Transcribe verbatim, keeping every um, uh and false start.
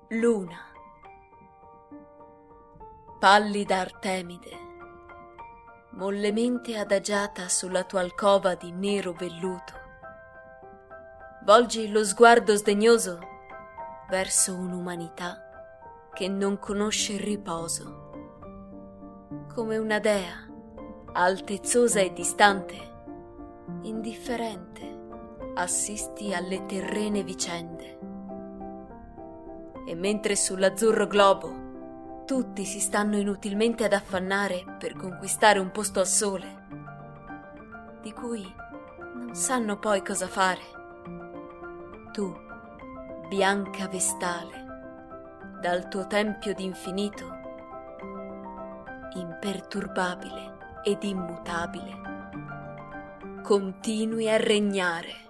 Luna, pallida Artemide, mollemente adagiata sulla tua alcova di nero velluto, volgi lo sguardo sdegnoso verso un'umanità che non conosce il riposo. Come una dea, altezzosa e distante, indifferente, assisti alle terrene vicende. E mentre sull'azzurro globo tutti si stanno inutilmente ad affannare per conquistare un posto al sole, di cui non sanno poi cosa fare, tu, bianca vestale, dal tuo tempio d'infinito, imperturbabile ed immutabile, continui a regnare.